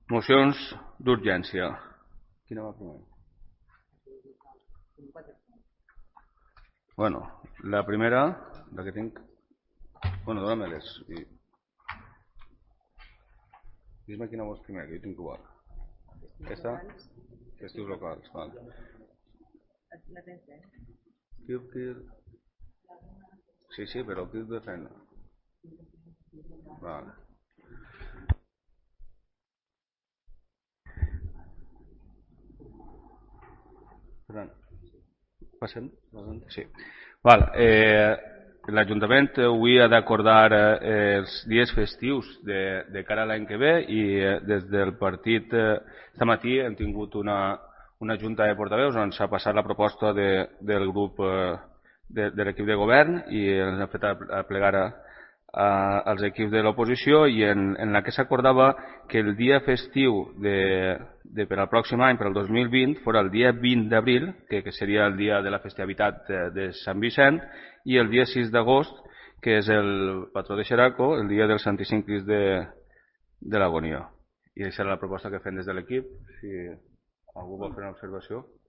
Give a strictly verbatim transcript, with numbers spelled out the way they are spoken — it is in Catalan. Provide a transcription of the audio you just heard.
Mocions d'urgència. Quina va primer? Bueno, la primera, la que tinc... Bueno, dóna-me-les. I... Dis-me quina vols primer, que jo tinc igual. Aquesta? Festius locals, val. La tens, eh? Qui, qui... Sí, sí, però qui de feina? Vale. Ferran, passem? Sí. Val, eh, l'Ajuntament avui ha d'acordar eh, els dies festius de, de cara a l'any que ve i eh, des del partit eh, este matí hem tingut una, una junta de portaveus on s'ha passat la proposta de, del grup eh, de, de l'equip de govern i ens ha fet a, a plegar a, a, als equips de l'oposició i en, en la que s'acordava que el dia festiu de, de per al pròxim any, per al dos mil vint, fos el dia vint d'abril, que, que seria el dia de la festivitat de, de Sant Vicent, i el dia sis d'agost, que és el patró de Xeraco, el dia del Santíssim Crist de, de l'Agonia. I aquesta era la proposta que fem des de l'equip. Si algú vol fer una observació.